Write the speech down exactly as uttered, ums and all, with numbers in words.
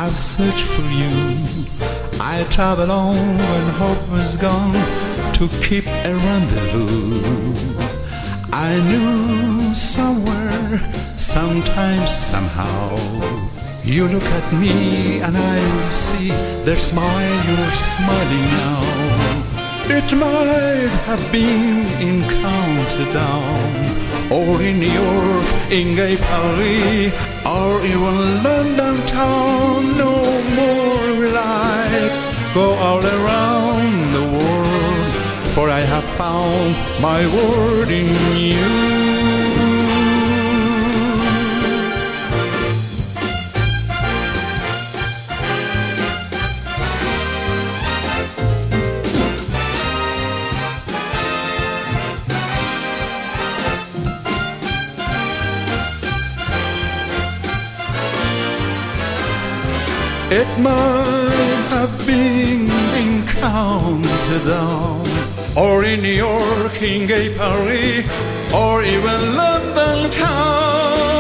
I've searched for you. I traveled on when hope was gone to keep a rendezvous. I knew somewhere, sometimes, somehow, you look at me and I will see the smile you're smiling now. It might have been in Countdown, or in New York, in Gay Paris, or even London town. No more will I go all around the world, for I have found my word in you. It might have been in Countdown, or in New York, in Gay Paris, or even London town.